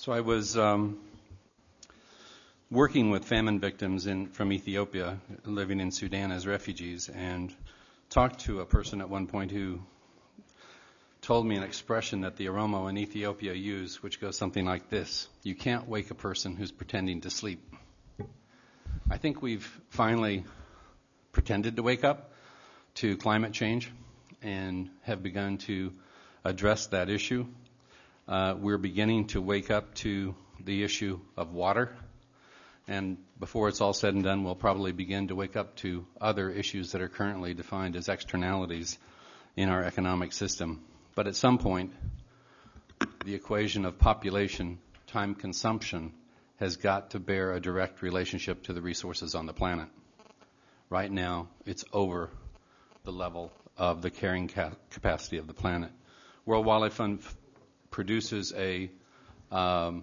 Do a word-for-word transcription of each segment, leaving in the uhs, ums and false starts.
So I was um, working with famine victims in, from Ethiopia, living in Sudan as refugees, and talked to a person at one point who told me an expression that the Oromo in Ethiopia use, which goes something like this: you can't wake a person who's pretending to sleep. I think we've finally pretended to wake up to climate change and have begun to address that issue. Uh, we're beginning to wake up to the issue of water, and before it's all said and done, we'll probably begin to wake up to other issues that are currently defined as externalities in our economic system. But at some point, the equation of population, time consumption, has got to bear a direct relationship to the resources on the planet. Right now, it's over the level of the carrying ca- capacity of the planet. World Wildlife Fund f- produces a, um,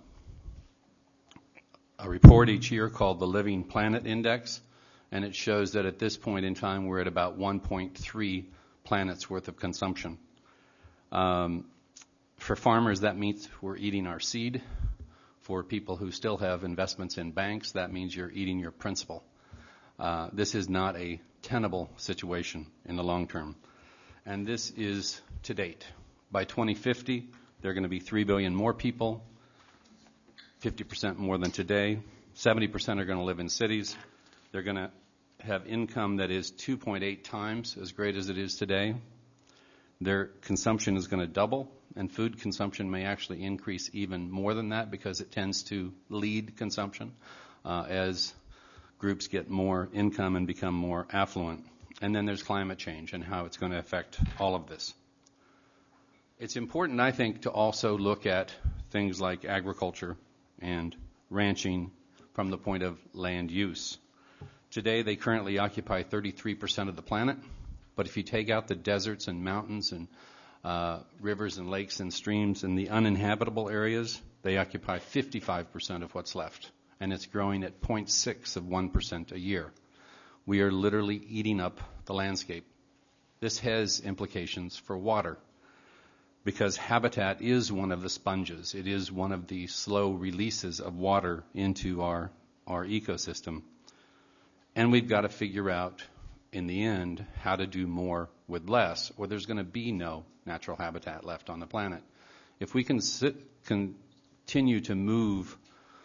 a report each year called the Living Planet Index, and it shows that at this point in time, we're at about one point three planets worth of consumption. Um, for farmers, that means we're eating our seed. For people who still have investments in banks, that means you're eating your principal. Uh, this is not a tenable situation in the long term. And this is to date. By twenty fifty, there are going to be three billion more people, fifty percent more than today. seventy percent are going to live in cities. They're going to have income that is two point eight times as great as it is today. Their consumption is going to double, and food consumption may actually increase even more than that because it tends to lead consumption uh, as groups get more income and become more affluent. And then there's climate change and how it's going to affect all of this. It's important, I think, to also look at things like agriculture and ranching from the point of land use. Today, they currently occupy thirty-three percent of the planet. But if you take out the deserts and mountains and uh, rivers and lakes and streams and the uninhabitable areas, they occupy fifty-five percent of what's left. And it's growing at zero point six of one percent a year. We are literally eating up the landscape. This has implications for water because habitat is one of the sponges. It is one of the slow releases of water into our, our ecosystem. And we've got to figure out in the end, how to do more with less, or there's going to be no natural habitat left on the planet. If we can sit, continue to move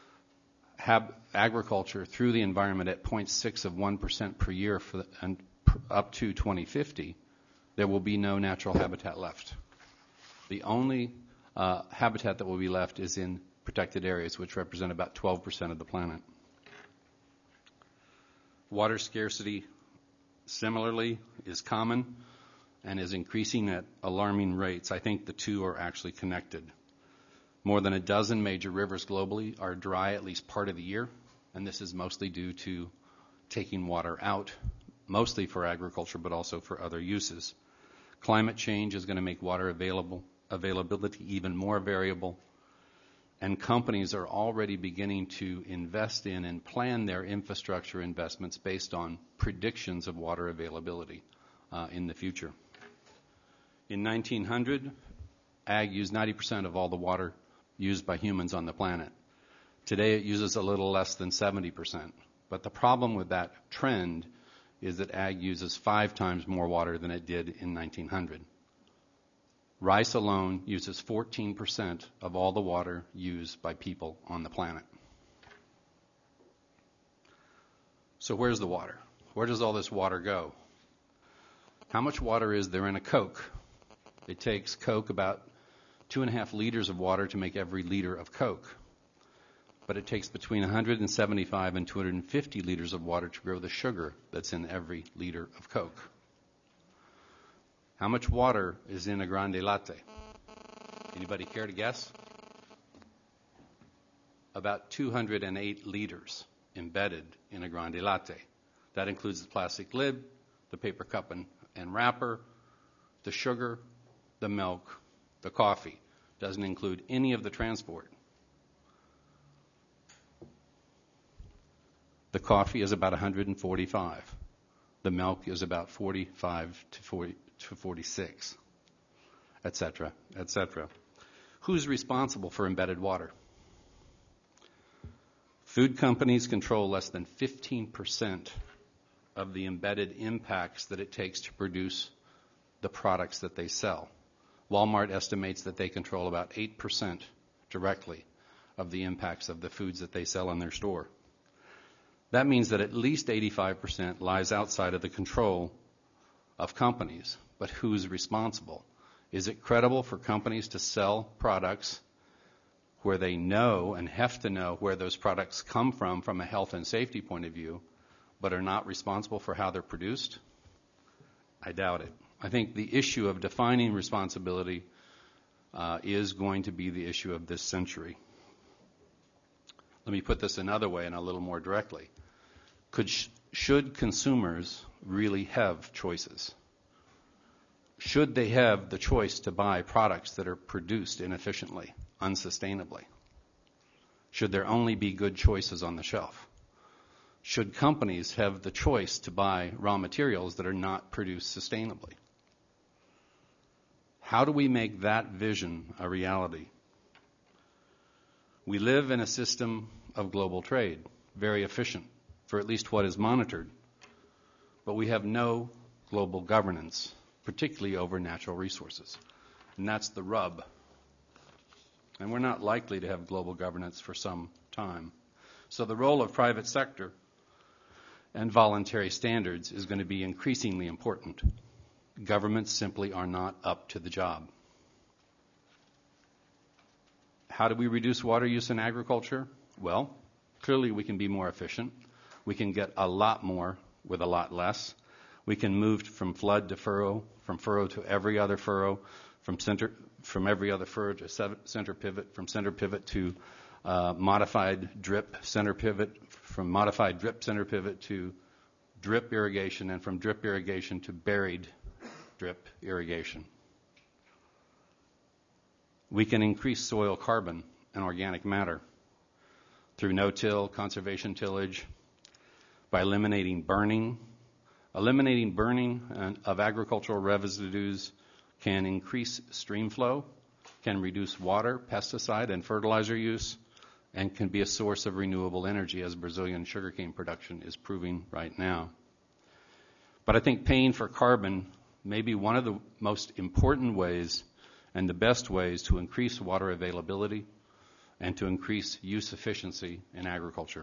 hab- agriculture through the environment at zero point six of one percent per year for the, and pr- up to twenty fifty, there will be no natural habitat left. The only uh, habitat that will be left is in protected areas, which represent about twelve percent of the planet. Water scarcity similarly is common and is increasing at alarming rates. I think the two are actually connected. More than a dozen major rivers globally are dry at least part of the year, and this is mostly due to taking water out, mostly for agriculture, but also for other uses. Climate change is going to make water available, availability even more variable, and companies are already beginning to invest in and plan their infrastructure investments based on predictions of water availability uh, in the future. In nineteen hundred, ag used ninety percent of all the water used by humans on the planet. Today it uses a little less than seventy percent. But the problem with that trend is that ag uses five times more water than it did in nineteen hundred. Rice alone uses fourteen percent of all the water used by people on the planet. So where's the water? Where does all this water go? How much water is there in a Coke? It takes Coke about two and a half liters of water to make every liter of Coke. But it takes between one hundred seventy-five and two hundred fifty liters of water to grow the sugar that's in every liter of Coke. How much water is in a grande latte? Anybody care to guess? About two hundred eight liters embedded in a grande latte. That includes the plastic lid, the paper cup and, and wrapper, the sugar, the milk, the coffee. Doesn't include any of the transport. The coffee is about one hundred forty-five. The milk is about forty-five to forty to forty-six, et cetera, et cetera. Who's responsible for embedded water? Food companies control less than fifteen percent of the embedded impacts that it takes to produce the products that they sell. Walmart estimates that they control about eight percent directly of the impacts of the foods that they sell in their store. That means that at least eighty-five percent lies outside of the control of companies. But who's responsible? Is it credible for companies to sell products where they know and have to know where those products come from from a health and safety point of view, but are not responsible for how they're produced? I doubt it. I think the issue of defining responsibility uh, is going to be the issue of this century. Let me put this another way and a little more directly. Could, sh- should consumers really have choices? Should they have the choice to buy products that are produced inefficiently, unsustainably? Should there only be good choices on the shelf? Should companies have the choice to buy raw materials that are not produced sustainably? How do we make that vision a reality? We live in a system of global trade, very efficient for at least what is monitored, but we have no global governance, particularly over natural resources. And that's the rub. And we're not likely to have global governance for some time. So the role of private sector and voluntary standards is going to be increasingly important. Governments simply are not up to the job. How do we reduce water use in agriculture? Well, clearly we can be more efficient. We can get a lot more with a lot less. We can move from flood to furrow, from furrow to every other furrow, from center, from every other furrow to center pivot, from center pivot to uh, modified drip center pivot, from modified drip center pivot to drip irrigation, and from drip irrigation to buried drip irrigation. We can increase soil carbon and organic matter through no-till, conservation tillage, by eliminating burning. Eliminating burning of agricultural residues can increase stream flow, can reduce water, pesticide, and fertilizer use, and can be a source of renewable energy, as Brazilian sugarcane production is proving right now. But I think paying for carbon may be one of the most important ways and the best ways to increase water availability and to increase use efficiency in agriculture.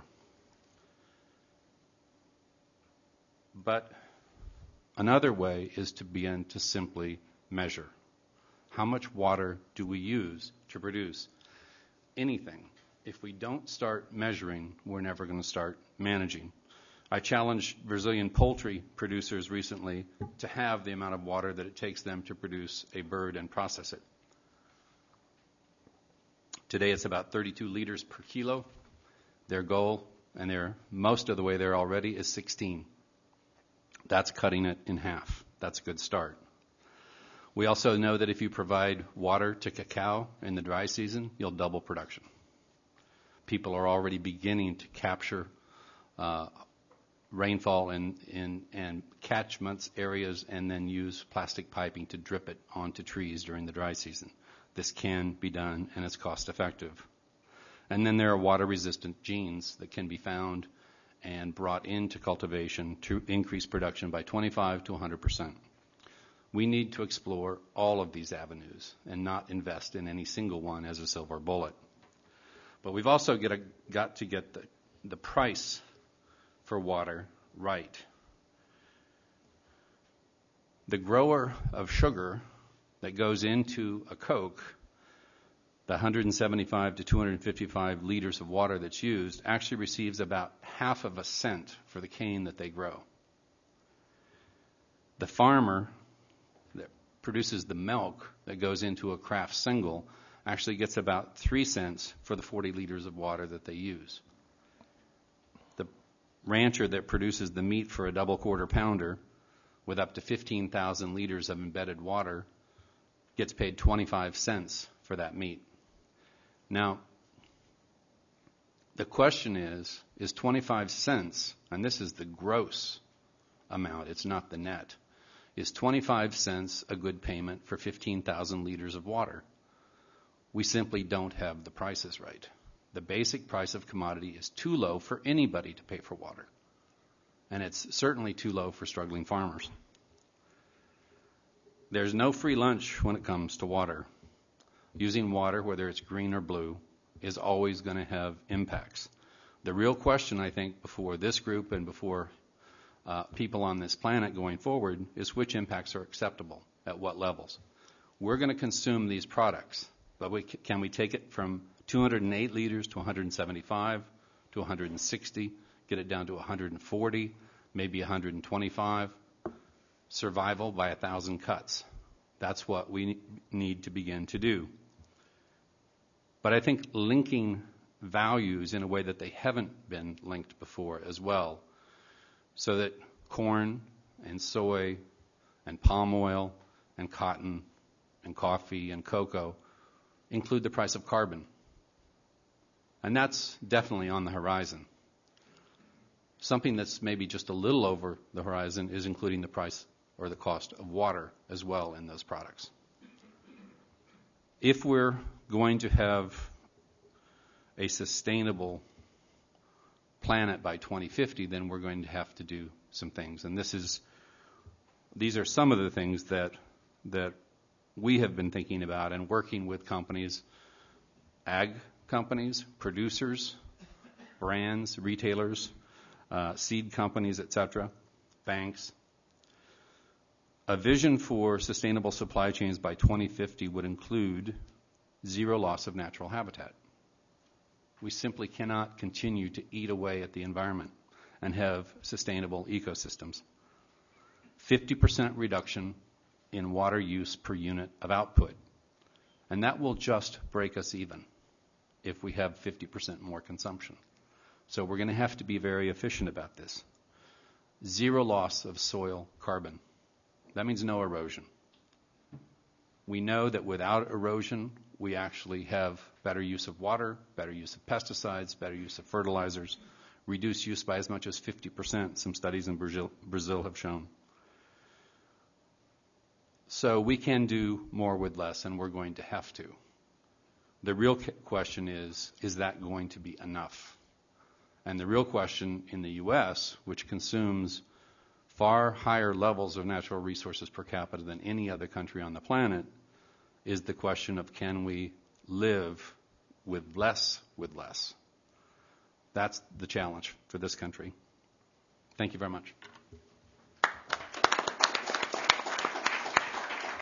But another way is to begin to simply measure. How much water do we use to produce anything? If we don't start measuring, we're never going to start managing. I challenged Brazilian poultry producers recently to have the amount of water that it takes them to produce a bird and process it. Today it's about thirty-two liters per kilo. Their goal, and they're most of the way there already, is sixteen. That's cutting it in half. That's a good start. We also know that if you provide water to cacao in the dry season, you'll double production. People are already beginning to capture uh, rainfall in, in, in catchments areas and then use plastic piping to drip it onto trees during the dry season. This can be done, and it's cost effective. And then there are water-resistant genes that can be found and brought into cultivation to increase production by twenty-five to one hundred percent. We need to explore all of these avenues and not invest in any single one as a silver bullet. But we've also get a, got to get the, the price for water right. The grower of sugar that goes into a Coke, the one hundred seventy-five to two hundred fifty-five liters of water that's used, actually receives about half of a cent for the cane that they grow. The farmer that produces the milk that goes into a Kraft single actually gets about three cents for the forty liters of water that they use. The rancher that produces the meat for a double quarter pounder with up to fifteen thousand liters of embedded water gets paid twenty-five cents for that meat. Now, the question is, is twenty-five cents, and this is the gross amount, it's not the net, is twenty-five cents a good payment for fifteen thousand liters of water? We simply don't have the prices right. The basic price of commodity is too low for anybody to pay for water. And it's certainly too low for struggling farmers. There's no free lunch when it comes to water. Using water, whether it's green or blue, is always going to have impacts. The real question, I think, before this group and before uh, people on this planet going forward is which impacts are acceptable, at what levels. We're going to consume these products, but we, can we take it from two hundred eight liters to one hundred seventy-five to one hundred sixty, get it down to one hundred forty, maybe one hundred twenty-five? Survival by a thousand cuts. That's what we need to begin to do. But I think linking values in a way that they haven't been linked before as well, so that corn and soy and palm oil and cotton and coffee and cocoa include the price of carbon. And that's definitely on the horizon. Something that's maybe just a little over the horizon is including the price or the cost of water as well in those products. If we're going to have a sustainable planet by twenty fifty, then we're going to have to do some things. And this is, these are some of the things that that we have been thinking about and working with companies, ag companies, producers, brands, retailers, uh, seed companies, et cetera, banks. A vision for sustainable supply chains by twenty fifty would include zero loss of natural habitat. We simply cannot continue to eat away at the environment and have sustainable ecosystems. fifty percent reduction in water use per unit of output. And that will just break us even if we have fifty percent more consumption. So we're going to have to be very efficient about this. Zero loss of soil carbon. That means no erosion. We know that without erosion, we actually have better use of water, better use of pesticides, better use of fertilizers, reduced use by as much as fifty percent, some studies in Brazil, Brazil have shown. So we can do more with less, and we're going to have to. The real question is, is that going to be enough? And the real question in the U S, which consumes far higher levels of natural resources per capita than any other country on the planet, is the question of can we live with less with less? That's the challenge for this country. Thank you very much.